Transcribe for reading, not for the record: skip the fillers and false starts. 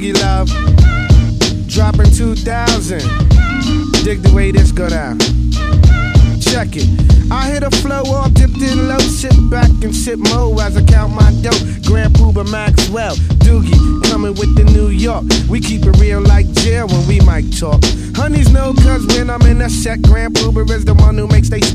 Doogie Love. Dropping 2,000. Dig the way this go down. Check it. I hit a flow off, dipped in low, sit back and sip mo as I count my dough. Grand Puba Maxwell, Doogie, coming with the New York. We keep it real like jail when we might talk. Honeys know cause when I'm in a set, Grand Puba is the one who makes they